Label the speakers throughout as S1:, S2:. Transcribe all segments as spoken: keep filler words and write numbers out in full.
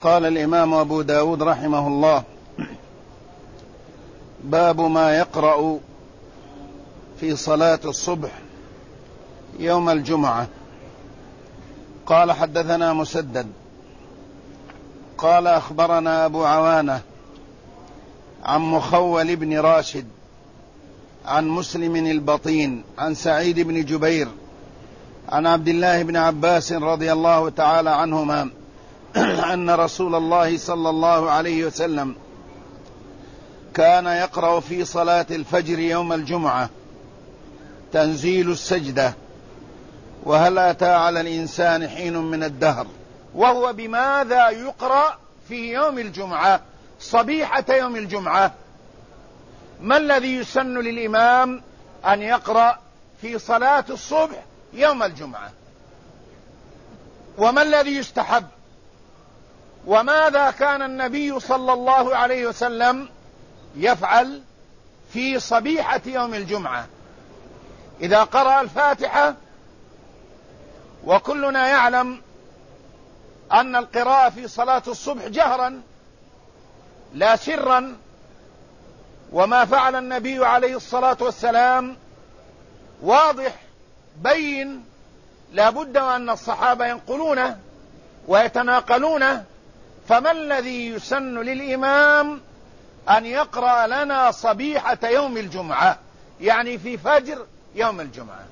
S1: قال الإمام أبو داود رحمه الله: باب ما يقرأ في صلاة الصبح يوم الجمعة. قال: حدثنا مسدد قال: أخبرنا أبو عوانة عن مخول بن راشد عن مسلم البطين عن سعيد بن جبير عن عبد الله بن عباس رضي الله تعالى عنهما أن رسول الله صلى الله عليه وسلم كان يقرأ في صلاة الفجر يوم الجمعة تنزيل السجدة وهل أتى على الإنسان حين من الدهر.
S2: وهو بماذا يقرأ في يوم الجمعة صبيحة يوم الجمعة؟ ما الذي يسن للإمام أن يقرأ في صلاة الصبح يوم الجمعة؟ وما الذي يستحب؟ وماذا كان النبي صلى الله عليه وسلم يفعل في صبيحة يوم الجمعة؟ إذا قرأ الفاتحة، وكلنا يعلم أن القراءة في صلاة الصبح جهرا لا سرا، وما فعل النبي عليه الصلاة والسلام واضح بين، لا بد أن الصحابة ينقلونه ويتناقلونه. فما الذي يسن للإمام أن يقرأ لنا صبيحة يوم الجمعة، يعني في فجر يوم الجمعة؟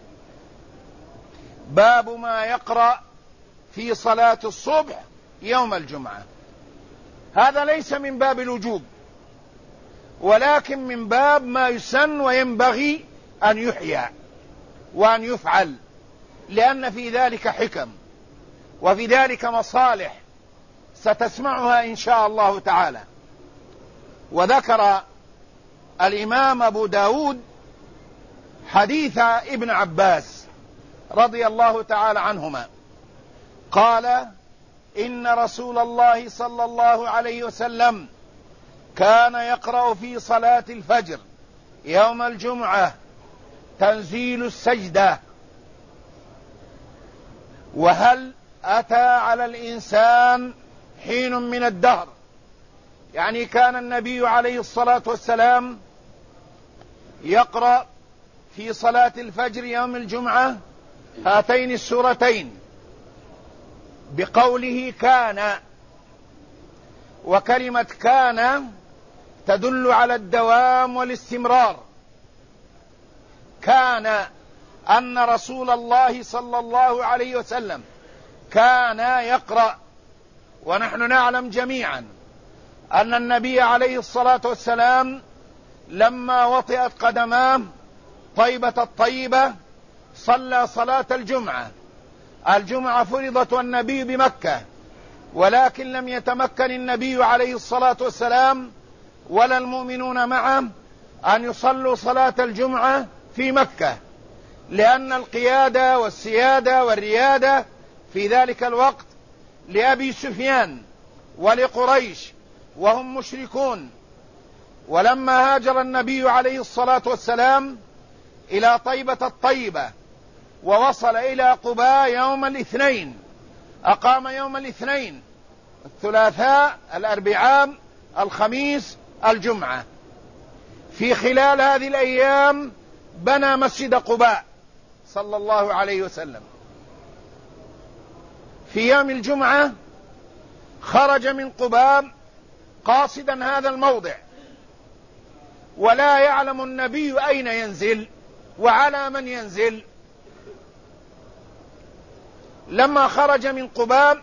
S2: باب ما يقرأ في صلاة الصبح يوم الجمعة. هذا ليس من باب الوجوب، ولكن من باب ما يسن وينبغي أن يحيى وأن يفعل، لأن في ذلك حكم وفي ذلك مصالح ستسمعها إن شاء الله تعالى. وذكر الإمام أبو داود حديث ابن عباس رضي الله تعالى عنهما قال: إن رسول الله صلى الله عليه وسلم كان يقرأ في صلاة الفجر يوم الجمعة تنزيل السجدة وهل أتى على الإنسان حين من الدهر. يعني كان النبي عليه الصلاة والسلام يقرأ في صلاة الفجر يوم الجمعة هاتين السورتين بقوله كان، وكلمة كان تدل على الدوام والاستمرار. كان أن رسول الله صلى الله عليه وسلم كان يقرأ، ونحن نعلم جميعا أن النبي عليه الصلاة والسلام لما وطئت قدماه طيبة الطيبة صلى صلاة الجمعة. الجمعة فرضت والنبي بمكة، ولكن لم يتمكن النبي عليه الصلاة والسلام ولا المؤمنون معه أن يصلوا صلاة الجمعة في مكة، لأن القيادة والسيادة والريادة في ذلك الوقت لأبي سفيان ولقريش وهم مشركون. ولما هاجر النبي عليه الصلاة والسلام إلى طيبة الطيبة ووصل إلى قباء يوم الاثنين، أقام يوم الاثنين الثلاثاء الأربعاء الخميس الجمعة. في خلال هذه الأيام بنى مسجد قباء صلى الله عليه وسلم. في يوم الجمعة خرج من قباء قاصدا هذا الموضع، ولا يعلم النبي أين ينزل وعلى من ينزل. لما خرج من قباء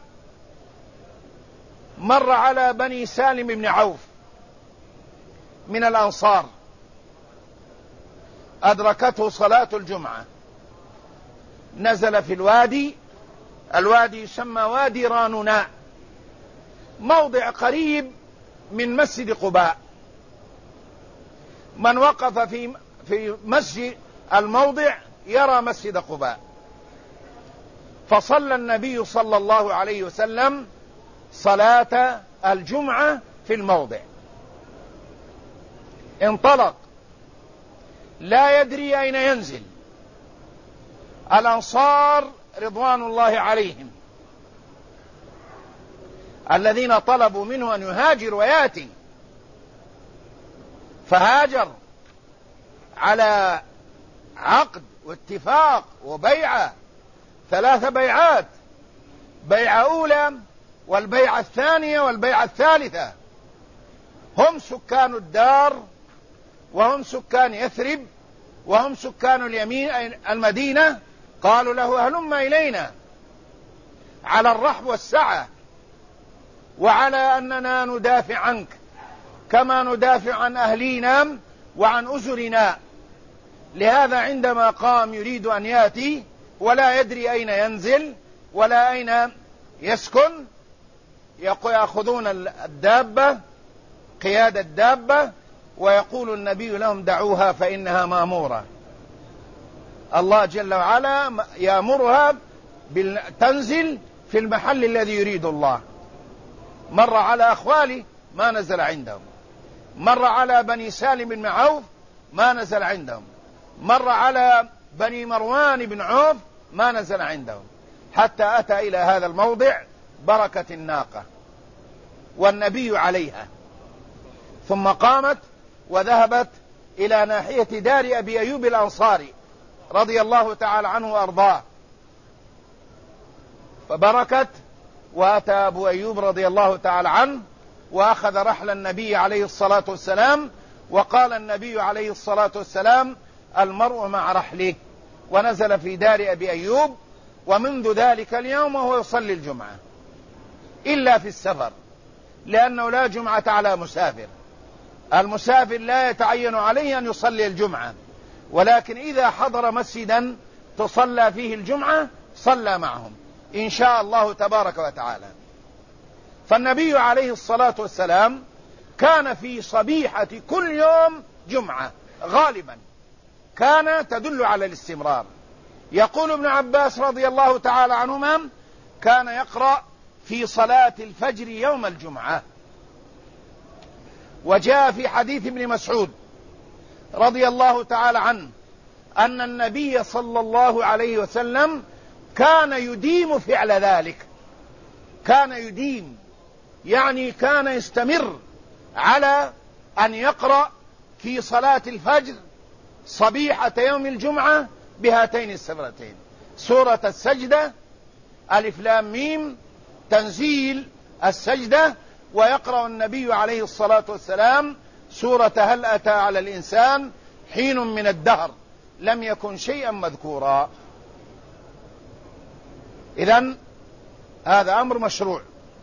S2: مر على بني سالم بن عوف من الأنصار، أدركته صلاة الجمعة، نزل في الوادي. الوادي يسمى وادي رانوناء، موضع قريب من مسجد قباء. من وقف في في مسجد الموضع يرى مسجد قباء. فصلى النبي صلى الله عليه وسلم صلاة الجمعة في الموضع. انطلق لا يدري أين ينزل. الأنصار رضوان الله عليهم الذين طلبوا منه أن يهاجر ويأتي، فهاجر على عقد واتفاق وبيعة، ثلاث بيعات، بيعة أولى والبيعة الثانية والبيعة الثالثة. هم سكان الدار وهم سكان يثرب وهم سكان اليمين المدينة. قالوا له هلم إلينا على الرحب والسعة، وعلى أننا ندافع عنك كما ندافع عن أهلينا وعن أسرنا. لهذا عندما قام يريد أن يأتي ولا يدري أين ينزل ولا أين يسكن، يأخذون الدابة، قيادة الدابة، ويقول النبي لهم دعوها فإنها مأمورة. الله جل وعلا يأمرها تنزل في المحل الذي يريد الله. مر على أخوالي ما نزل عندهم، مر على بني سالم بن عوف ما نزل عندهم، مر على بني مروان بن عوف ما نزل عندهم، حتى أتى إلى هذا الموضع بركة الناقة والنبي عليها، ثم قامت وذهبت إلى ناحية دار أبي أيوب الأنصاري رضي الله تعالى عنه وأرضاه، فبركت وأتى أبو أيوب رضي الله تعالى عنه وأخذ رحل النبي عليه الصلاة والسلام، وقال النبي عليه الصلاة والسلام المرء مع رحله، ونزل في دار أبي أيوب. ومنذ ذلك اليوم وهو يصلي الجمعة إلا في السفر، لأنه لا جمعة على مسافر. المسافر لا يتعين عليه أن يصلي الجمعة، ولكن إذا حضر مسجدا تصلى فيه الجمعة صلى معهم إن شاء الله تبارك وتعالى. فالنبي عليه الصلاة والسلام كان في صبيحة كل يوم جمعة غالبا، كان تدل على الاستمرار. يقول ابن عباس رضي الله تعالى عنهما كان يقرأ في صلاة الفجر يوم الجمعة. وجاء في حديث ابن مسعود رضي الله تعالى عنه أن النبي صلى الله عليه وسلم كان يديم فعل ذلك، كان يديم يعني كان يستمر على أن يقرأ في صلاة الفجر صبيحة يوم الجمعة بهاتين السورتين: سورة السجدة، ألف لام ميم، تنزيل السجدة. ويقرأ النبي عليه الصلاة والسلام سورة هل أتى على الإنسان حين من الدهر لم يكن شيئا مذكورا. إذن هذا أمر مشروع،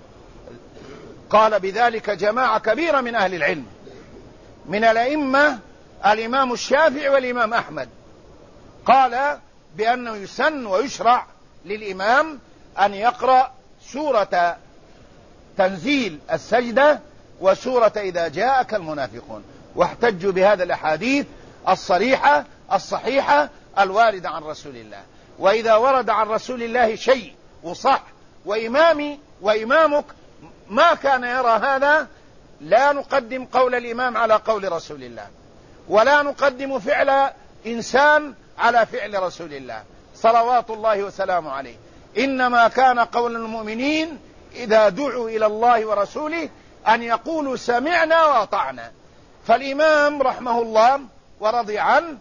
S2: قال بذلك جماعة كبيرة من أهل العلم، من الأئمة الإمام الشافعي والإمام أحمد، قال بأنه يسن ويشرع للإمام أن يقرأ سورة تنزيل السجدة وسورة إذا جاءك المنافقون، واحتجوا بهذا الأحاديث الصريحة الصحيحة الواردة عن رسول الله. وإذا ورد عن رسول الله شيء وصح وإمامي وإمامك ما كان يرى هذا، لا نقدم قول الإمام على قول رسول الله، ولا نقدم فعل إنسان على فعل رسول الله صلوات الله وسلامه عليه. إنما كان قول المؤمنين إذا دعوا إلى الله ورسوله أن يقولوا سمعنا وأطعنا. فالإمام رحمه الله ورضي عنه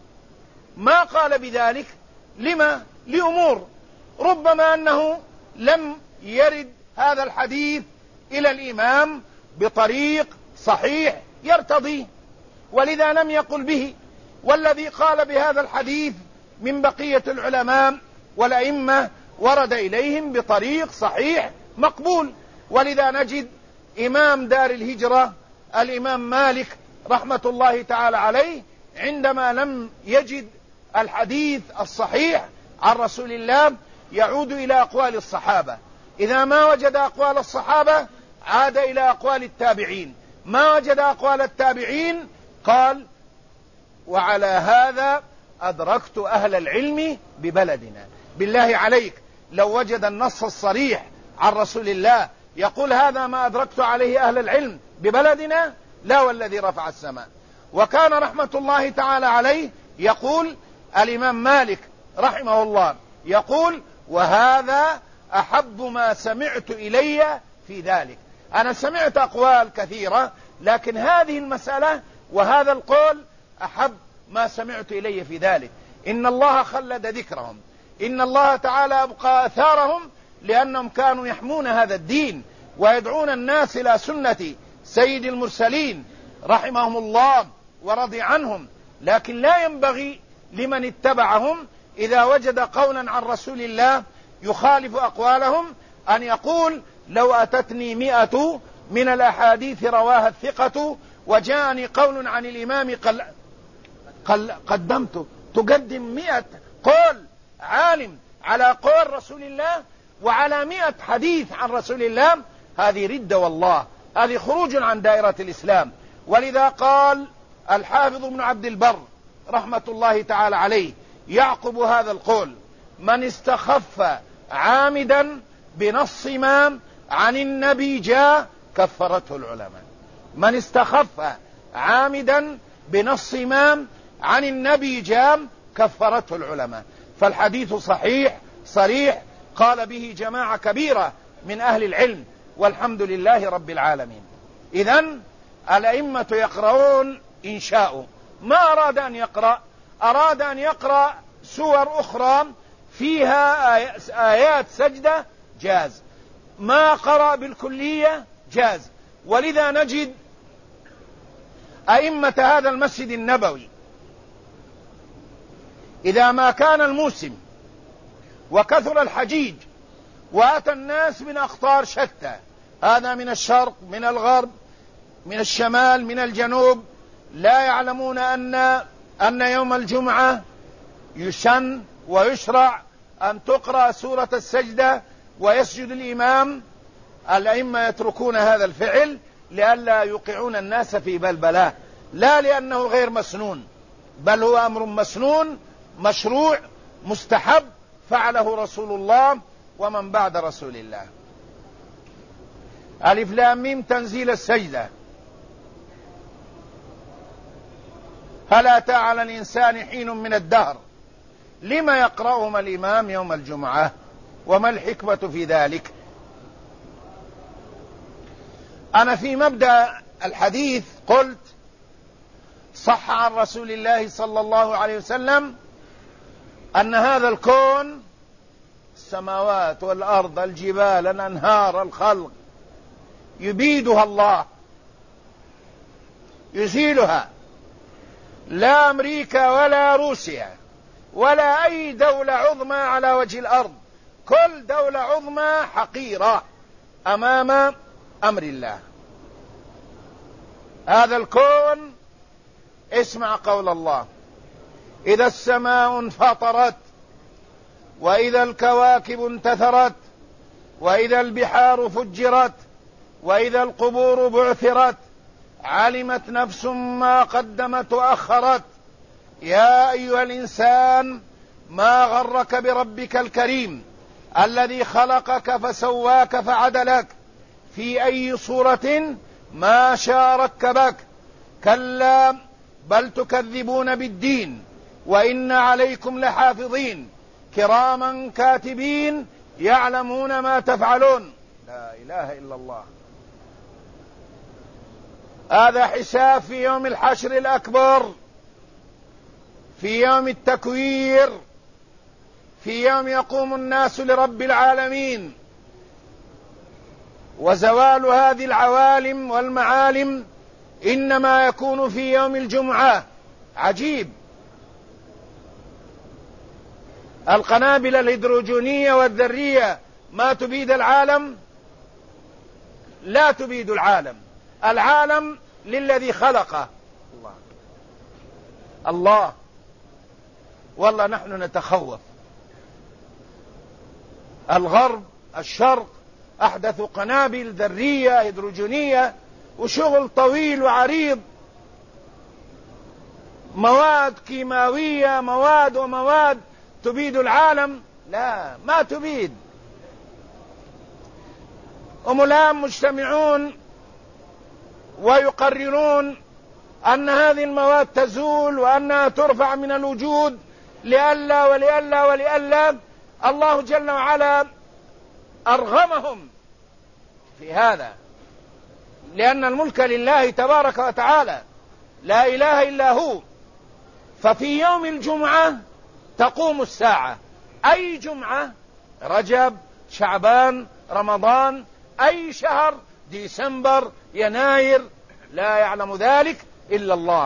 S2: ما قال بذلك، لما؟ لأمور، ربما أنه لم يرد هذا الحديث إلى الإمام بطريق صحيح يرتضيه، ولذا لم يقل به. والذي قال بهذا الحديث من بقية العلماء والأئمة ورد إليهم بطريق صحيح مقبول. ولذا نجد إمام دار الهجرة الإمام مالك رحمة الله تعالى عليه عندما لم يجد الحديث الصحيح عن رسول الله يعود إلى أقوال الصحابة، إذا ما وجد أقوال الصحابة عاد إلى أقوال التابعين، ما وجد أقوال التابعين قال وعلى هذا أدركت أهل العلم ببلدنا. بالله عليك لو وجد النص الصريح عن رسول الله يقول هذا ما أدركت عليه أهل العلم ببلدنا، لا والذي رفع السماء. وكان رحمة الله تعالى عليه يقول الإمام مالك رحمه الله يقول وهذا أحب ما سمعت إلي في ذلك. أنا سمعت أقوال كثيرة، لكن هذه المسألة وهذا القول أحب ما سمعت إليه في ذلك. إن الله خلد ذكرهم، إن الله تعالى أبقى أثارهم، لأنهم كانوا يحمون هذا الدين ويدعون الناس إلى سنة سيد المرسلين رحمهم الله ورضي عنهم. لكن لا ينبغي لمن اتبعهم إذا وجد قولا عن رسول الله يخالف أقوالهم أن يقول لو أتتني مئة من الأحاديث رواها الثقة وجاءني قول عن الإمام قل قل قدمته. تقدم مئة قول عالم على قول رسول الله وعلى مئة حديث عن رسول الله، هذه ردة والله، هذه خروج عن دائرة الإسلام. ولذا قال الحافظ ابن عبد البر رحمة الله تعالى عليه يعقب هذا القول: من استخف عامدا بنص ما عن النبي جاء كفرته العلماء. من استخف عامدا بنص ما عن النبي جاء كفرته العلماء. فالحديث صحيح صريح، قال به جماعة كبيرة من أهل العلم، والحمد لله رب العالمين. إذن الأئمة يقرؤون إن شاءوا. ما أراد أن يقرأ، أراد أن يقرأ سور أخرى فيها آيات سجدة، جاز. ما قرأ بالكلية، جاز. ولذا نجد أئمة هذا المسجد النبوي إذا ما كان الموسم وكثر الحجيج وأتى الناس من أقطار شتى، هذا من الشرق من الغرب من الشمال من الجنوب، لا يعلمون أن أن يوم الجمعة يسن ويشرع أن تقرأ سورة السجدة ويسجد الإمام. الأئمة يتركون هذا الفعل لئلا يوقعون الناس في بلبلة، لا لأنه غير مسنون، بل هو أمر مسنون مشروع مستحب فعله رسول الله ومن بعد رسول الله. ألف لام ميم تنزيل السجدة. هل أتى على الإنسان حين من الدهر لما يقرأهما الإمام يوم الجمعة، وما الحكمة في ذلك؟ أنا في مبدأ الحديث قلت صح عن رسول الله صلى الله عليه وسلم أن هذا الكون، السماوات والأرض الجبال الأنهار الخلق، يبيدها الله يزيلها، لا أمريكا ولا روسيا ولا أي دولة عظمى على وجه الأرض، كل دولة عظمى حقيرة أمام أمر الله. هذا الكون، اسمع قول الله: إذا السماء انفطرت وإذا الكواكب انتثرت وإذا البحار فجرت وإذا القبور بعثرت علمت نفس ما قدمت وأخرت يا أيها الإنسان ما غرك بربك الكريم الذي خلقك فسواك فعدلك في أي صورة ما شاء ركبك كلا بل تكذبون بالدين وإن عليكم لحافظين كراما كاتبين يعلمون ما تفعلون. لا إله إلا الله. هذا حساب في يوم الحشر الأكبر، في يوم التكوير، في يوم يقوم الناس لرب العالمين. وزوال هذه العوالم والمعالم إنما يكون في يوم الجمعة. عجيب، القنابل الهيدروجينية والذرية ما تبيد العالم؟ لا تبيد العالم، العالم للذي خلقه الله. الله والله نحن نتخوف. الغرب الشرق أحدثوا قنابل ذرية هيدروجينية وشغل طويل وعريض، مواد كيماوية، مواد ومواد تبيد العالم؟ لا، ما تبيد. هم الآن مجتمعون ويقررون أن هذه المواد تزول وأنها ترفع من الوجود لئلا ولئلا ولئلا. الله جل وعلا أرغمهم في هذا، لأن الملك لله تبارك وتعالى لا إله إلا هو. ففي يوم الجمعة تقوم الساعة، أي جمعة، رجب، شعبان، رمضان، أي شهر، ديسمبر، يناير، لا يعلم ذلك إلا الله.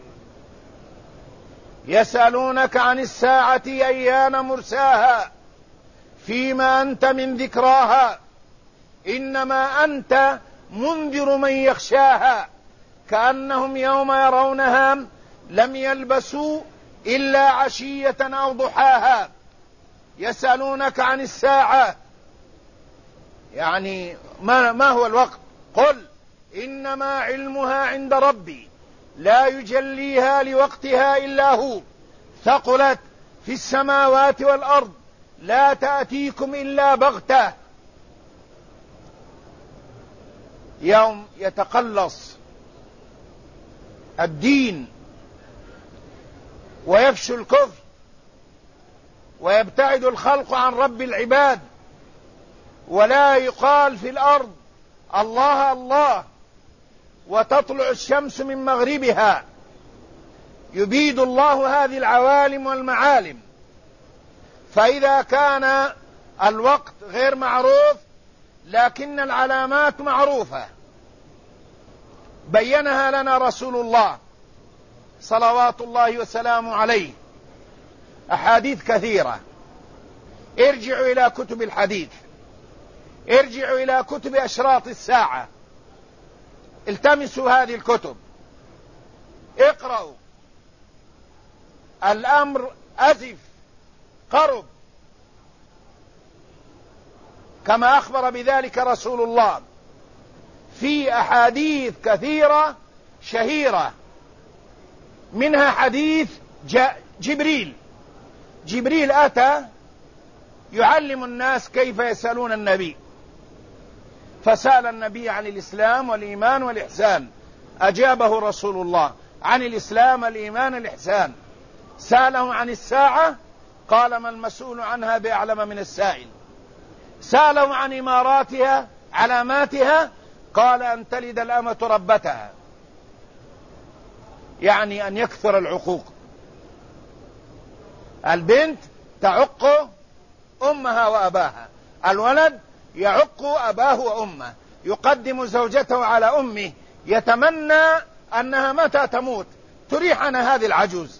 S2: يسألونك عن الساعة أيان مرساها فيما أنت من ذكراها إنما أنت منذر من يخشاها كأنهم يوم يرونها لم يلبسوا إلا عشية أو ضحاها. يسألونك عن الساعة، يعني ما, ما هو الوقت؟ قل إنما علمها عند ربي لا يجليها لوقتها إلا هو ثقلت في السماوات والأرض لا تأتيكم إلا بغتة. يوم يتقلص الدين ويفشو الكفر ويبتعد الخلق عن رب العباد، ولا يقال في الأرض الله الله، وتطلع الشمس من مغربها، يبيد الله هذه العوالم والمعالم. فإذا كان الوقت غير معروف لكن العلامات معروفة بينها لنا رسول الله صلوات الله وسلامه عليه، أحاديث كثيرة. ارجعوا إلى كتب الحديث، ارجعوا إلى كتب أشراط الساعة، التمسوا هذه الكتب، اقرأوا. الأمر أزف قرب كما أخبر بذلك رسول الله في أحاديث كثيرة شهيرة، منها حديث جبريل. جبريل أتى يعلم الناس كيف يسألون النبي، فسأل النبي عن الإسلام والإيمان والإحسان، أجابه رسول الله عن الإسلام والإيمان والإحسان. سأله عن الساعة، قال ما المسؤول عنها بأعلم من السائل. سأله عن إماراتها علاماتها، قال أن تلد الأمة ربتها، يعني أن يكثر العقوق، البنت تعق أمها وأباها، الولد يعق أباه وأمه، يقدم زوجته على أمه، يتمنى أنها متى تموت تريحنا هذه العجوز.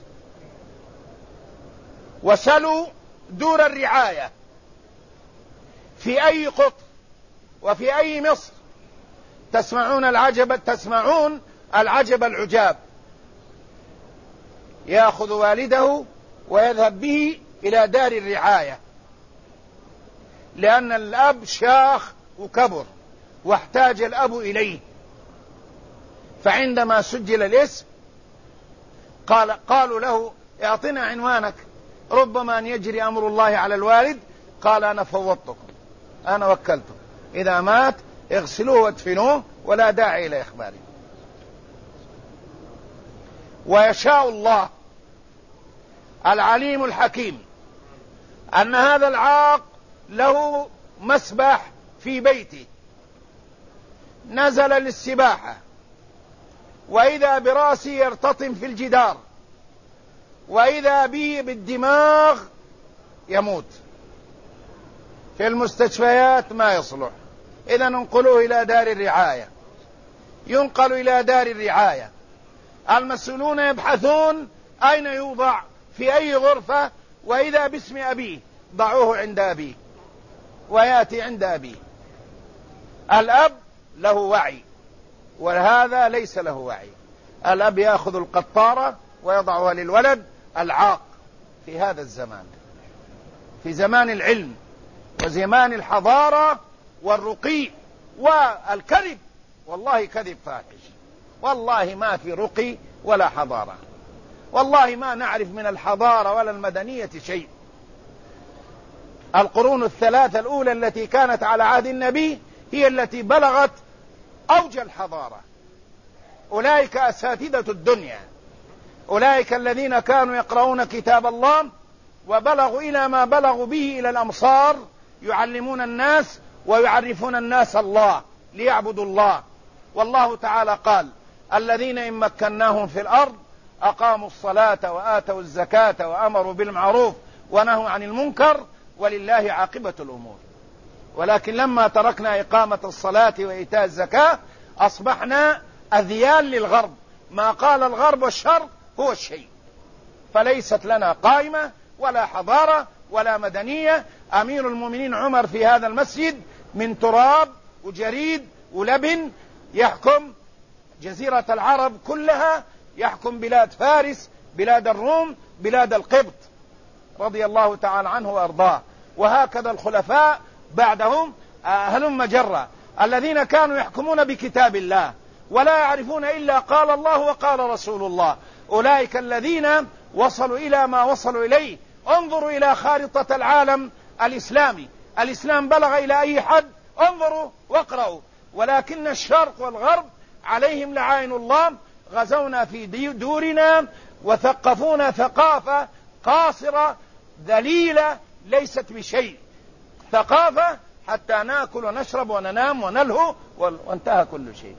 S2: وسلوا دور الرعاية في أي قطر وفي أي مصر تسمعون العجب، تسمعون العجب العجاب. يأخذ والده ويذهب به إلى دار الرعاية، لأن الأب شاخ وكبر واحتاج الأب إليه. فعندما سجل الاسم قال قالوا له اعطنا عنوانك، ربما أن يجري أمر الله على الوالد. قال أنا فوضتكم، أنا وكلتكم، إذا مات اغسلوه وادفنوه ولا داعي إلى إخباره. ويشاء الله العليم الحكيم أن هذا العاق له مسبح في بيته، نزل للسباحة وإذا برأسه يرتطم في الجدار، وإذا به بالدماغ يموت. في المستشفيات ما يصلح، إذا انقلوه إلى دار الرعاية. ينقل إلى دار الرعاية، المسؤولون يبحثون أين يوضع في أي غرفة، وإذا باسم أبيه ضعوه عند أبيه، ويأتي عند أبيه. الأب له وعي، وهذا ليس له وعي. الأب يأخذ القطارة ويضعها للولد العاق في هذا الزمان، في زمان العلم وزمان الحضارة والرقي والكذب. والله كذب فاحش، والله ما في رقي ولا حضارة، والله ما نعرف من الحضارة ولا المدنية شيء. القرون الثلاثة الأولى التي كانت على عهد النبي هي التي بلغت أوج الحضارة. أولئك أساتذة الدنيا، أولئك الذين كانوا يقرؤون كتاب الله وبلغوا إلى ما بلغوا به إلى الأمصار، يعلمون الناس ويعرفون الناس الله ليعبدوا الله. والله تعالى قال: الذين إن مكناهم في الأرض أقاموا الصلاة وآتوا الزكاة وأمروا بالمعروف ونهوا عن المنكر ولله عاقبة الأمور. ولكن لما تركنا إقامة الصلاة وإيتاء الزكاة أصبحنا أذيال للغرب، ما قال الغرب والشرق هو الشيء، فليست لنا قائمة ولا حضارة ولا مدنية. أمير المؤمنين عمر في هذا المسجد من تراب وجريد ولبن يحكم جزيرة العرب كلها، يحكم بلاد فارس، بلاد الروم، بلاد القبط، رضي الله تعالى عنه وأرضاه. وهكذا الخلفاء بعدهم هلم جرة، الذين كانوا يحكمون بكتاب الله ولا يعرفون إلا قال الله وقال رسول الله، أولئك الذين وصلوا إلى ما وصلوا إليه. انظروا إلى خارطة العالم الإسلامي، الإسلام بلغ إلى أي حد؟ انظروا واقرأوا. ولكن الشرق والغرب عليهم لعائن الله غزونا في دورنا وثقفونا ثقافة قاصرة ذليلة ليست بشيء، ثقافة حتى نأكل ونشرب وننام ونلهو وانتهى كل شيء.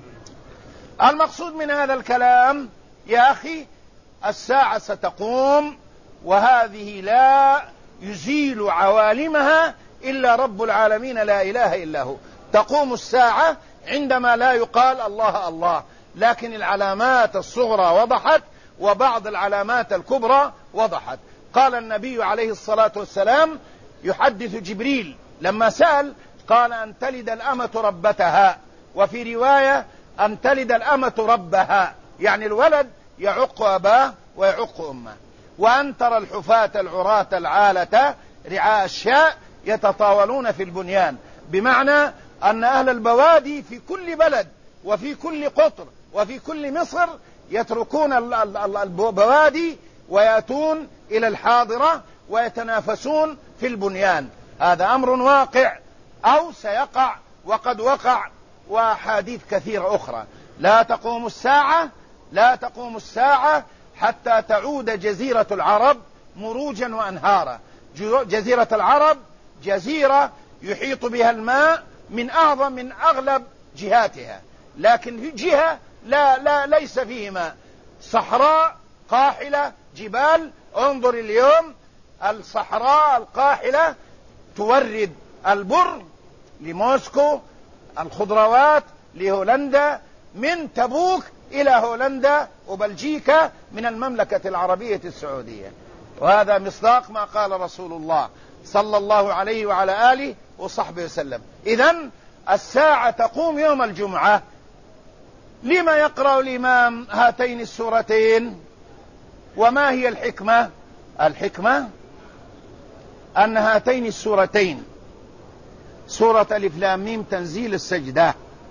S2: المقصود من هذا الكلام يا أخي، الساعة ستقوم، وهذه لا يزيل عوالمها إلا رب العالمين لا إله إلا هو. تقوم الساعة عندما لا يقال الله الله، لكن العلامات الصغرى وضحت وبعض العلامات الكبرى وضحت. قال النبي عليه الصلاة والسلام يحدث جبريل لما سأل، قال: أن تلد الأمة ربتها، وفي رواية أن تلد الأمة ربها، يعني الولد يعق أباه ويعق أمه. وأن ترى الحفاة العراة العالة رعاء الشاء يتطاولون في البنيان، بمعنى أن أهل البوادي في كل بلد وفي كل قطر وفي كل مصر يتركون البوادي ويأتون إلى الحاضرة ويتنافسون في البنيان. هذا أمر واقع أو سيقع وقد وقع، وأحاديث كثيرة أخرى. لا تقوم الساعة لا تقوم الساعة حتى تعود جزيرة العرب مروجا وأنهارا. جزيرة العرب جزيرة يحيط بها الماء من أعظم من أغلب جهاتها، لكن في جهة لا, لا ليس فيه ماء، صحراء قاحلة جبال. انظر اليوم الصحراء القاحلة تورد البر لموسكو، الخضروات لهولندا، من تبوك إلى هولندا وبلجيكا من المملكة العربية السعودية. وهذا مصداق ما قال رسول الله صلى الله عليه وعلى آله وصحبه وسلم. إذن الساعة تقوم يوم الجمعة. لما يقرأ الإمام هاتين السورتين؟ وما هي الحكمة؟ الحكمة أن هاتين السورتين، سورة ألف لام ميم تنزيل السجدة،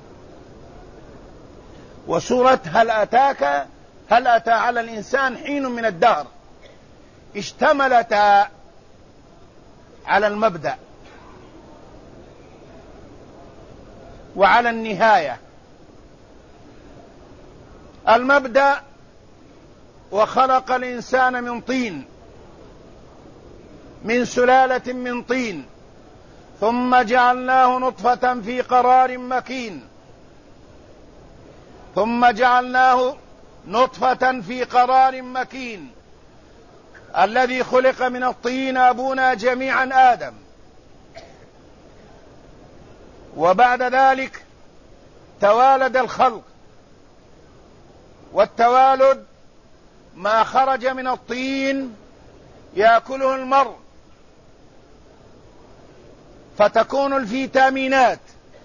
S2: وسورة هل أتاك هل أتى على الإنسان حين من الدهر، اشتملتا على المبدأ وعلى النهاية. المبدأ: وخلق الإنسان من طين، من سلالة من طين، ثم جعلناه نطفة في قرار مكين، ثم جعلناه نطفة في قرار مكين. الذي خلق من الطين أبونا جميعا آدم، وبعد ذلك توالد الخلق، والتوالد ما خرج من الطين يأكله المرء فتكون الفيتامينات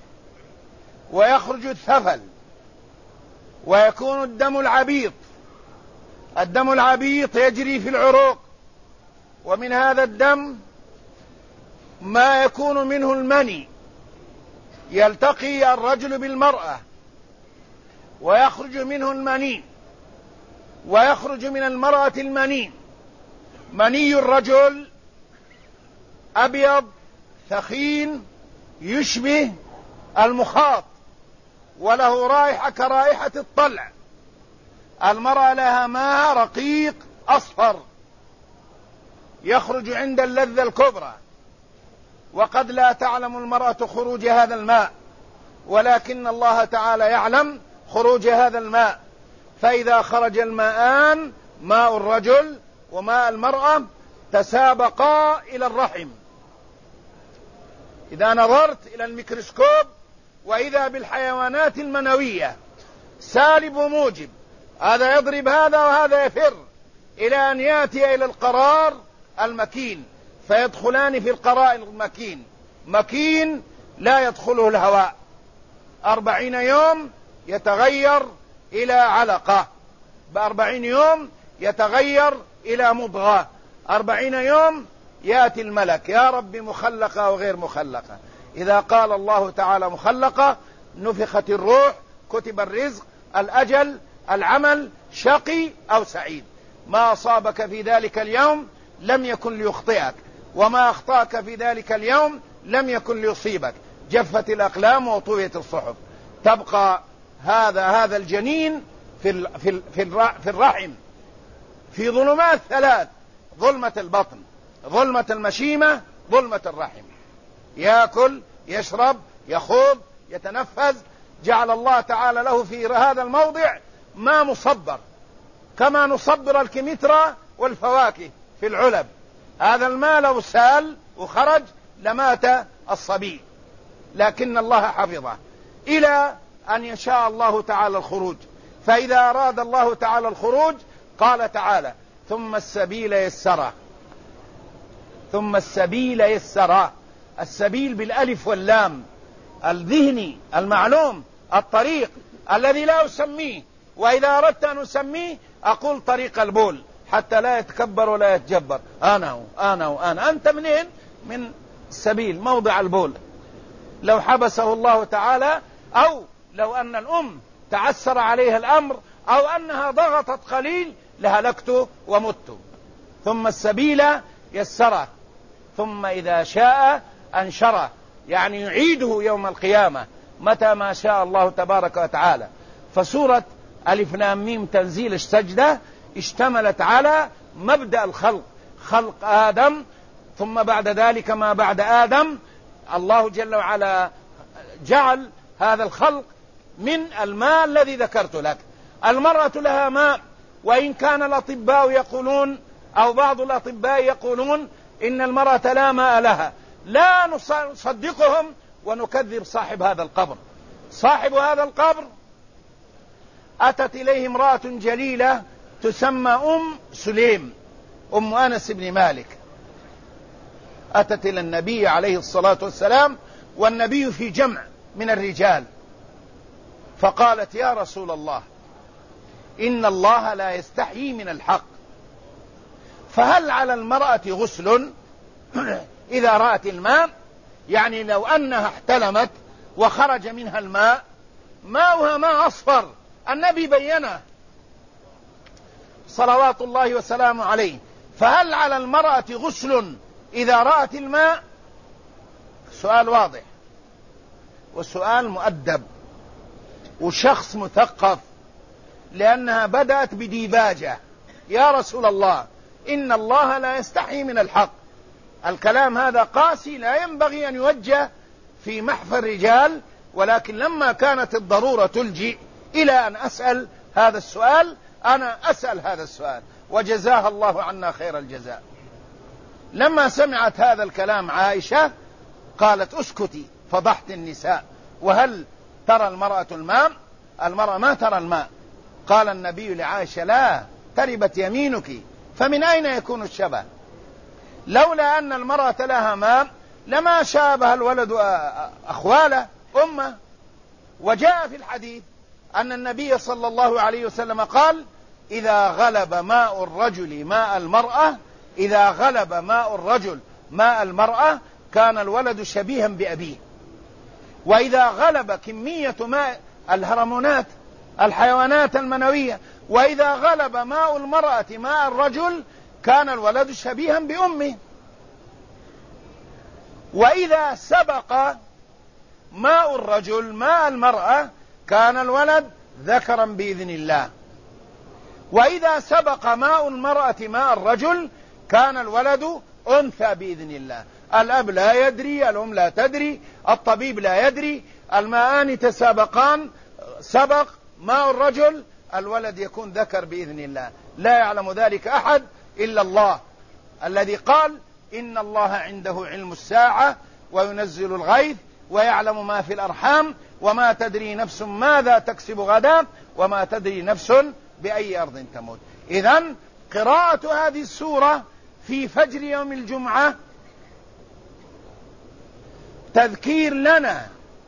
S2: ويخرج الثفل ويكون الدم العبيط. الدم العبيط يجري في العروق، ومن هذا الدم ما يكون منه المني، يلتقي الرجل بالمرأة ويخرج منه المني، ويخرج من المرأة المني. مني الرجل أبيض ثخين يشبه المخاط، وله رائحة كرائحة الطلع. المرأة لها ماء رقيق أصفر يخرج عند اللذة الكبرى، وقد لا تعلم المرأة خروج هذا الماء، ولكن الله تعالى يعلم خروج هذا الماء، فإذا خرج الماءان ماء الرجل وماء المرأة تسابقا إلى الرحم. إذا نظرت إلى الميكروسكوب وإذا بالحيوانات المنوية سالب وموجب، هذا يضرب هذا وهذا يفر إلى أن يأتي إلى القرار المكين، فيدخلان في القرار المكين، مكين لا يدخله الهواء. أربعين يوم يتغير إلى علقة، بأربعين يوم يتغير إلى مضغة، أربعين يوم يأتي الملك يا رب مخلقة أو غير مخلقة. إذا قال الله تعالى مخلقة نفخت الروح، كتب الرزق، الأجل، العمل، شقي أو سعيد. ما أصابك في ذلك اليوم لم يكن ليخطئك، وما أخطأك في ذلك اليوم لم يكن ليصيبك. جفت الأقلام وطويت الصحف. تبقى هذا هذا الجنين في في في الرحم في ظلمات ثلاث: ظلمة البطن، ظلمة المشيمة، ظلمة الرحم. يأكل، يشرب، يخوض، يتنفس. جعل الله تعالى له في هذا الموضع ما مصبر، كما نصبر الكمثرى والفواكه في العلب. هذا الماء لو سال وخرج لمات الصبي، لكن الله حفظه إلى أن يشاء الله تعالى الخروج. فإذا أراد الله تعالى الخروج قال تعالى: ثم السبيل يسره. ثم السبيل يسره، السبيل بالألف واللام، الذهني المعلوم، الطريق الذي لا أسميه، وإذا أردت أن أسميه أقول طريق البول حتى لا يتكبر ولا يتجبر. أنا أنا وأنا أنت منين؟ من السبيل، موضع البول. لو حبسه الله تعالى، أو لو أن الأم تعسر عليها الأمر، أو أنها ضغطت قليل لهلكت ومت. ثم السبيل يسره، ثم إذا شاء أنشره، يعني يعيده يوم القيامة متى ما شاء الله تبارك وتعالى. فسورة ألف لام ميم تنزيل السجدة اشتملت على مبدأ الخلق، خلق آدم، ثم بعد ذلك ما بعد آدم. الله جل وعلا جعل هذا الخلق من الماء الذي ذكرت لك. المرأة لها ماء، وإن كان الأطباء يقولون أو بعض الأطباء يقولون إن المرأة لا ماء لها، لا نصدقهم ونكذب صاحب هذا القبر. صاحب هذا القبر أتت إليه امرأة جليلة تسمى أم سليم، أم أنس بن مالك. أتت إلى النبي عليه الصلاة والسلام والنبي في جمع من الرجال، فقالت: يا رسول الله، إن الله لا يستحيي من الحق، فهل على المرأة غسل إذا رأت الماء؟ يعني لو أنها احتلمت وخرج منها الماء، ماؤها ماء أصفر، النبي بينه صلوات الله وسلامه عليه. فهل على المرأة غسل إذا رأت الماء؟ سؤال واضح، وسؤال مؤدب، وشخص مثقف، لأنها بدأت بديباجة: يا رسول الله، إن الله لا يستحي من الحق. الكلام هذا قاسي، لا ينبغي أن يوجه في محفى الرجال، ولكن لما كانت الضرورة تلجئ إلى أن أسأل هذا السؤال، أنا أسأل هذا السؤال، وجزاها الله عنا خير الجزاء. لما سمعت هذا الكلام عائشة قالت: اسكتي، فضحت النساء، وهل ترى المرأة الماء؟ المرأة ما ترى الماء. قال النبي لعائشة: لا، تربت يمينك، فمن أين يكون الشبه؟ لولا أن المرأة لها ماء لما شابه الولد أخواله أمه. وجاء في الحديث أن النبي صلى الله عليه وسلم قال: إذا غلب ماء الرجل ماء المرأة إذا غلب ماء الرجل ماء المرأة كان الولد شبيها بأبيه. وإذا غلب كمية ماء الهرمونات، الحيوانات المنوية، وإذا غلب ماء المرأة ماء الرجل كان الولد شبيها بأمه. وإذا سبق ماء الرجل ماء المرأة كان الولد ذكرا بإذن الله. وإذا سبق ماء المرأة ماء الرجل كان الولد أنثى بإذن الله. الأب لا يدري، الأم لا تدري، الطبيب لا يدري، الماءان تسابقان، سبق ماء الرجل، الولد يكون ذكر بإذن الله، لا يعلم ذلك أحد إلا الله الذي قال إن الله عنده علم الساعة وينزل الغيث ويعلم ما في الأرحام وما تدري نفس ماذا تكسب غدا وما تدري نفس بأي أرض تموت. إذن قراءة هذه السورة في فجر يوم الجمعة تذكير لنا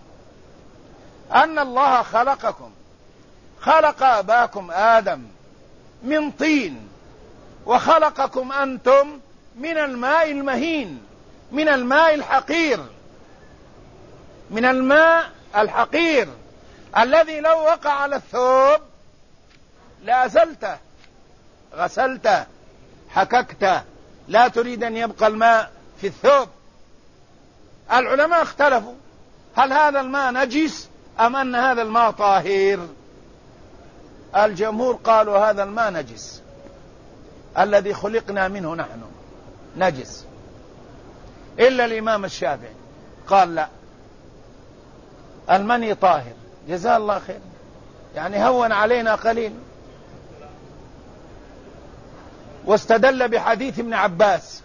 S2: أن الله خلقكم، خلق أباكم آدم من طين، وخلقكم أنتم من الماء المهين، من الماء الحقير، من الماء الحقير الذي لو وقع على الثوب لأزلته، غسلته، حككته، لا تريد أن يبقى الماء في الثوب. العلماء اختلفوا هل هذا الماء نجس أم أن هذا الماء طاهر؟ الجمهور قالوا هذا الماء نجس، الذي خلقنا منه نحن نجس، إلا الإمام الشافعي قال لا، المني طاهر. جزاه الله خير، يعني هون علينا قليل. واستدل بحديث ابن عباس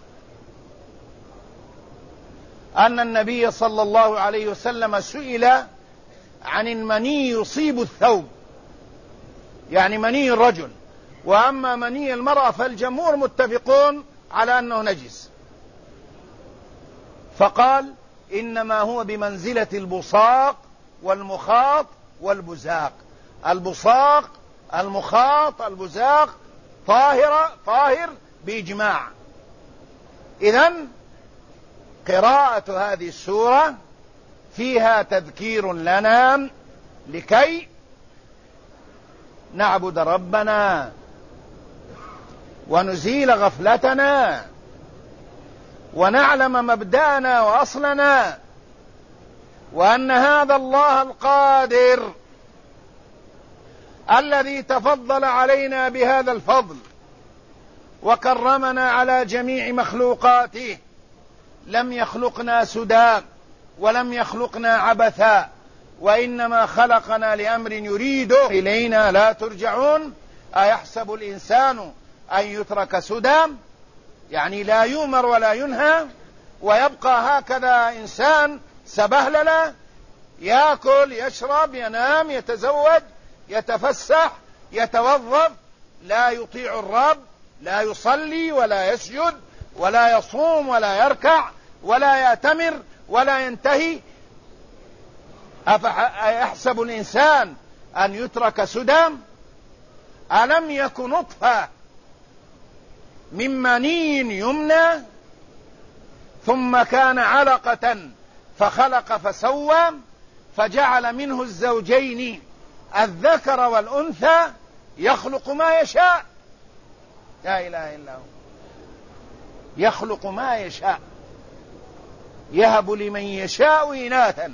S2: أن النبي صلى الله عليه وسلم سئل عن المني يصيب الثوب، يعني مني الرجل، وأما مني المرأة فالجمهور متفقون على أنه نجس، فقال إنما هو بمنزلة البصاق والمخاط والبزاق. البصاق، المخاط، البزاق طاهر طاهر بإجماع. إذن قراءة هذه السورة فيها تذكير لنا لكي نعبد ربنا ونزيل غفلتنا ونعلم مبدأنا وأصلنا، وأن هذا الله القادر الذي تفضل علينا بهذا الفضل وكرمنا على جميع مخلوقاته لم يخلقنا سدى ولم يخلقنا عبثا، وإنما خلقنا لأمر يريد إلينا لا ترجعون. أيحسب الإنسان أن يترك سدى، يعني لا يؤمر ولا ينهى ويبقى هكذا إنسان سبهلله، يأكل يشرب ينام يتزوج يتفسح يتوظف، لا يطيع الرب، لا يصلي ولا يسجد ولا يصوم ولا يركع ولا يأتمر ولا ينتهي؟ أيحسب الإنسان أن يترك سدى؟ ألم يك نطفة من مني يمنى ثم كان علقة فخلق فسوى فجعل منه الزوجين الذكر والأنثى يخلق ما يشاء. لا إله إلا هو، يخلق ما يشاء، يهب لمن يشاء إناثا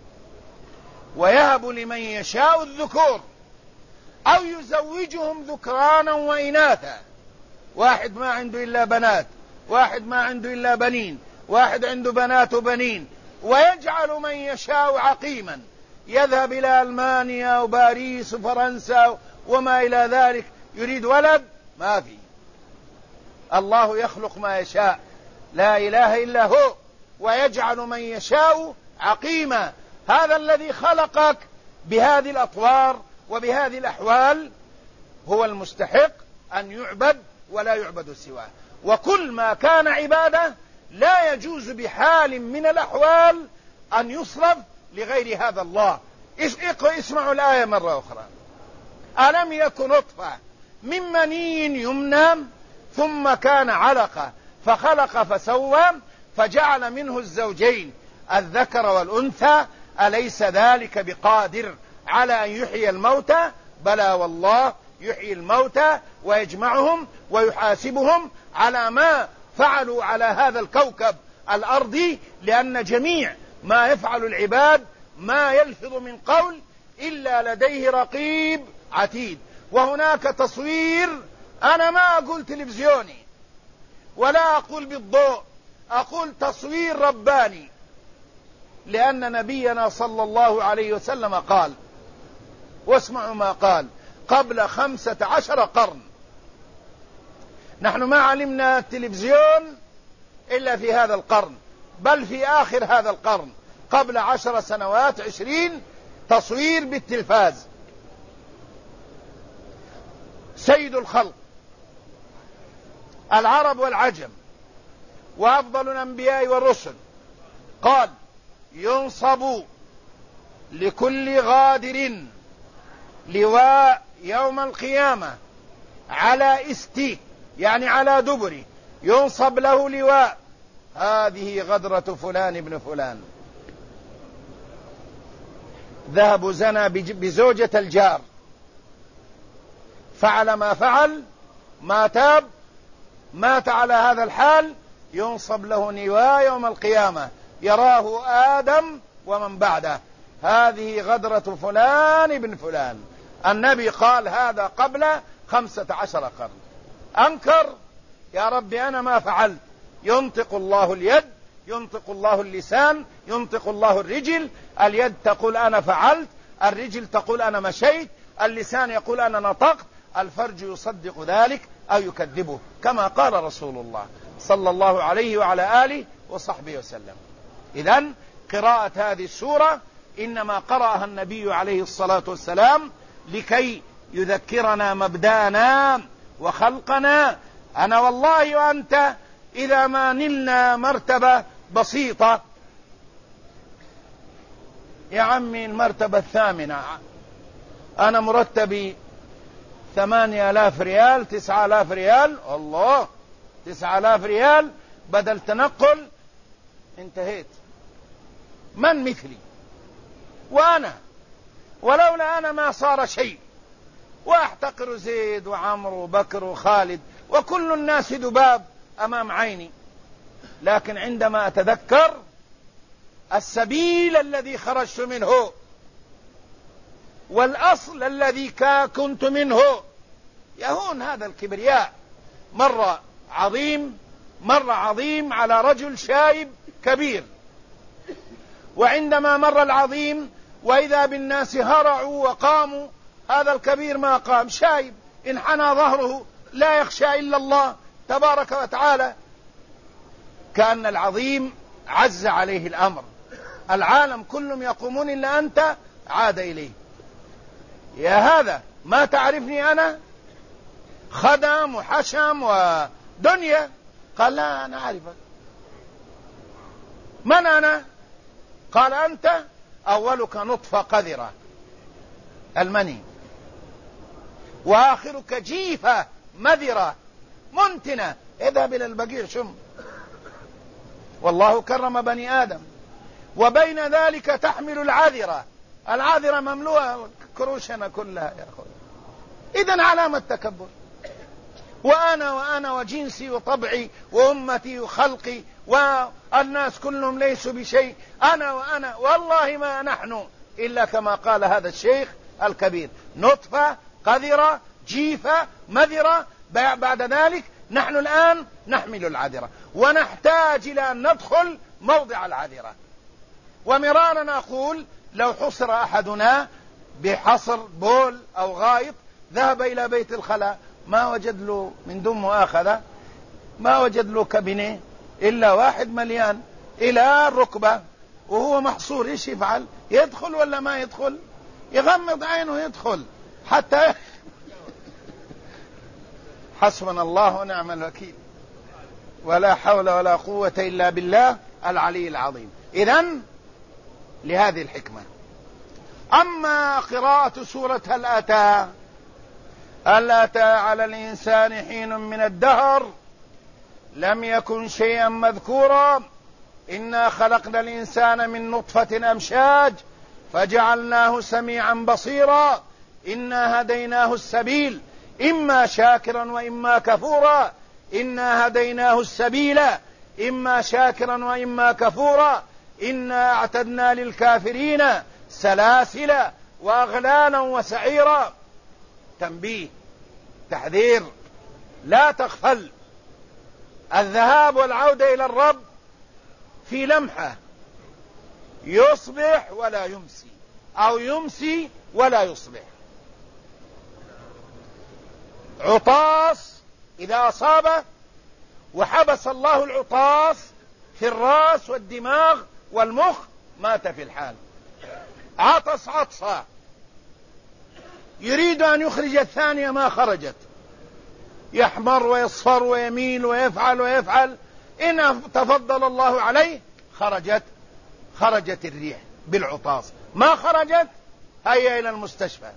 S2: ويهب لمن يشاء الذكور أو يزوجهم ذكرانا وإناثا. واحد ما عنده إلا بنات، واحد ما عنده إلا بنين، واحد عنده بنات وبنين، ويجعل من يشاء عقيما، يذهب إلى ألمانيا وباريس وفرنسا وما إلى ذلك يريد ولد، ما في. الله يخلق ما يشاء، لا إله إلا هو، ويجعل من يشاء عقيما. هذا الذي خلقك بهذه الأطوار وبهذه الأحوال هو المستحق أن يعبد ولا يعبد سواه، وكل ما كان عبادة لا يجوز بحال من الأحوال أن يصرف لغير هذا الله. اسمعوا الآية مرة أخرى: ألم يكن نطفة من مني يمنى ثم كان علقة فخلق فسوى فجعل منه الزوجين الذكر والأنثى أليس ذلك بقادر على أن يحيي الموتى؟ بلى والله يحيي الموتى ويجمعهم ويحاسبهم على ما فعلوا على هذا الكوكب الأرضي، لأن جميع ما يفعل العباد ما يلفظ من قول إلا لديه رقيب عتيد. وهناك تصوير، أنا ما أقول تلفزيوني ولا أقول بالضوء، أقول تصوير رباني لأن نبينا صلى الله عليه وسلم قال، واسمعوا ما قال، قبل خمسة عشر قرن. نحن ما علمنا التلفزيون إلا في هذا القرن، بل في آخر هذا القرن، قبل عشر سنوات عشرين تصوير بالتلفاز. سيد الخلق العرب والعجم وأفضل الأنبياء والرسل قال: ينصب لكل غادر لواء يوم القيامة على استيك، يعني على دبره، ينصب له لواء، هذه غدرة فلان ابن فلان. ذهب زنى بزوجة الجار، فعل ما فعل، ما تاب، مات على هذا الحال، ينصب له لواء يوم القيامة يراه آدم ومن بعده، هذه غدرة فلان ابن فلان. النبي قال هذا قبل خمسة عشر قرن. أنكر: يا رب أنا ما فعلت. ينطق الله اليد، ينطق الله اللسان، ينطق الله الرجل. اليد تقول أنا فعلت، الرجل تقول أنا مشيت، اللسان يقول أنا نطقت، الفرج يصدق ذلك أو يكذبه، كما قال رسول الله صلى الله عليه وعلى آله وصحبه وسلم. إذن قراءة هذه السورة إنما قرأها النبي عليه الصلاة والسلام لكي يذكرنا مبدأنا وخلقنا. أنا والله وأنت إذا ما نلنا مرتبة بسيطة، يا عمي المرتبة الثامنة، أنا مرتبي ثمانية آلاف ريال، تسعة آلاف ريال، الله، تسعة آلاف ريال بدل تنقل، انتهيت. من مثلي وأنا؟ ولولا أنا ما صار شيء. وأحتقر زيد وعمرو وبكر وخالد وكل الناس ذباب أمام عيني، لكن عندما أتذكر السبيل الذي خرجت منه والأصل الذي كنت منه يهون هذا الكبرياء. مر عظيم مر عظيم على رجل شايب كبير، وعندما مر العظيم وإذا بالناس هرعوا وقاموا، هذا الكبير ما قام، شايب انحنى ظهره، لا يخشى إلا الله تبارك وتعالى. كأن العظيم عز عليه الأمر، العالم كلهم يقومون إلا أنت، عاد إليه: يا هذا ما تعرفني أنا؟ خدم وحشم ودنيا. قال: لا أنا أعرفك. من أنا؟ قال: أنت أولك نطفة قذرة المني، وآخرك جيفة مذرة منتنة، اذهب إلى البقيع شم. والله كرم بني آدم، وبين ذلك تحمل العذرة، العذرة مملوءة كروشنا كلها يا أخوي. إذن علامة تكبر. وأنا وأنا وجنسي وطبعي وأمتي وخلقي والناس كلهم ليسوا بشيء، أنا وأنا، والله ما نحن إلا كما قال هذا الشيخ الكبير: نطفة قذرة جيفة مذرة. بعد ذلك نحن الآن نحمل العذرة، ونحتاج إلى أن ندخل موضع العذرة. ومرارا أقول: لو حصر أحدنا بحصر بول أو غائط، ذهب إلى بيت الخلاء، ما وجد له من دم مؤاخذة، ما وجد له كابينيه إلا واحد مليان إلى الركبة وهو محصور، إيش يفعل؟ يدخل ولا ما يدخل؟ يغمض عينه يدخل حتى حسبنا الله ونعم الوكيل، ولا حول ولا قوة إلا بالله العلي العظيم. إذن لهذه الحكمة. أما قراءة سورة هل أتى، هل أتى على الإنسان حين من الدهر لم يكن شيئا مذكورا، إنا خلقنا الإنسان من نطفة أمشاج فجعلناه سميعا بصيرا، إنا هديناه السبيل إما شاكرا وإما كفورا، إنا هديناه السبيل إما شاكرا وإما كفورا، إنا أعتدنا للكافرين سلاسل وأغلالا وسعيرا. تنبيه، تحذير، لا تغفل. الذهاب والعودة إلى الرب في لمحة، يصبح ولا يمسي، أو يمسي ولا يصبح. عطاس إذا أصابه وحبس الله العطاس في الرأس والدماغ والمخ مات في الحال. عطس عطسا يريد أن يخرج الثانية ما خرجت، يحمر ويصفر ويميل ويفعل ويفعل، إن تفضل الله عليه خرجت خرجت الريح بالعطاس. ما خرجت هيا إلى المستشفى،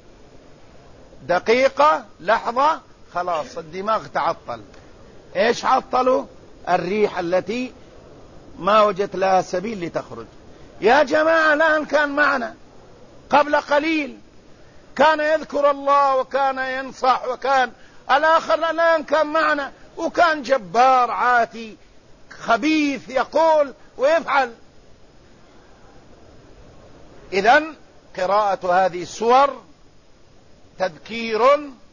S2: دقيقة لحظة خلاص الدماغ تعطل. إيش عطلوا؟ الريح التي ما وجدت لها سبيل لتخرج. يا جماعة الآن كان معنا قبل قليل كان يذكر الله وكان ينصح وكان الآخر، الآن كان معنا وكان جبار عاتي خبيث يقول ويفعل. إذن قراءة هذه السور تذكير،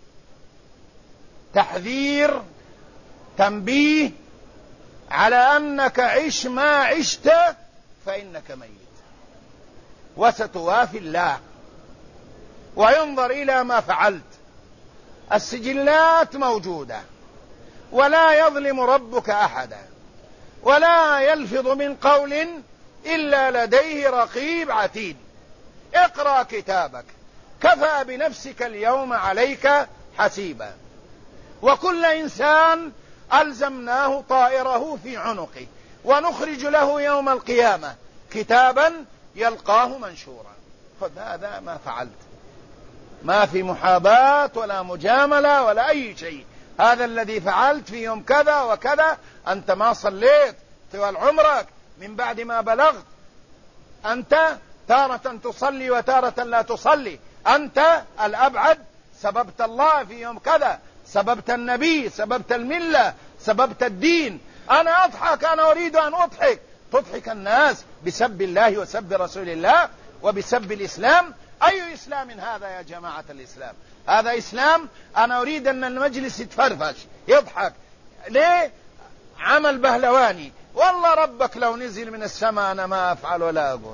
S2: تحذير، تنبيه على أنك عش ما عشت فإنك ميت وستوافي الله، وينظر إلى ما فعلت. السجلات موجودة ولا يظلم ربك أحدا، ولا يلفظ من قول إلا لديه رقيب عتيد. اقرأ كتابك كفى بنفسك اليوم عليك حسيبا. وكل إنسان ألزمناه طائره في عنقه ونخرج له يوم القيامة كتابا يلقاه منشورا. خذ هذا ما فعلت، ما في محاباة ولا مجاملة ولا أي شيء. هذا الذي فعلت في يوم كذا وكذا. أنت ما صليت طوال عمرك من بعد ما بلغت، أنت تارة تصلي وتارة لا تصلي، أنت الأبعد سببت الله في يوم كذا، سببت النبي، سببت الملة، سببت الدين. أنا أضحك، أنا أريد أن أضحك، تضحك الناس بسب الله وسب رسول الله وبسب الإسلام. أي إسلام هذا يا جماعة الإسلام؟ هذا إسلام؟ أنا أريد أن المجلس يتفرفش يضحك. ليه؟ عمل بهلواني. والله ربك لو نزل من السماء أنا ما أفعل ولا أقول.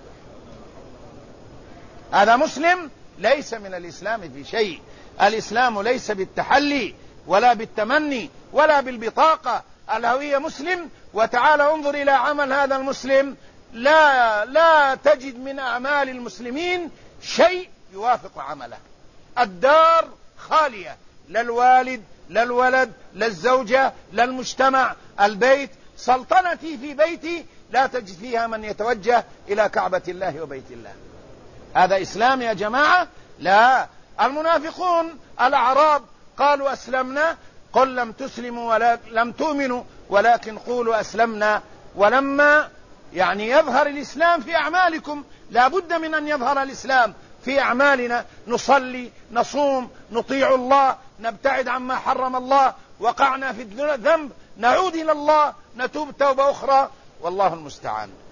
S2: هذا مسلم؟ ليس من الإسلام في شيء. الإسلام ليس بالتحلي ولا بالتمني ولا بالبطاقة. الهوية مسلم. وتعال انظر إلى عمل هذا المسلم، لا لا تجد من أعمال المسلمين شيء يوافق عمله. الدار خالية، لا الوالد لا الولد لا الزوجة لا المجتمع. البيت، سلطنتي في بيتي لا تجد فيها من يتوجه إلى كعبة الله وبيت الله. هذا إسلام يا جماعة؟ لا. المنافقون الأعراب قالوا أسلمنا، قل لم تسلموا ولا لم تؤمنوا ولكن قولوا أسلمنا. ولما يعني يظهر الإسلام في أعمالكم، لا بد من أن يظهر الإسلام في أعمالنا. نصلي، نصوم، نطيع الله، نبتعد عما حرم الله، وقعنا في الذنب نعود إلى الله، نتوب توبة أخرى، والله المستعان.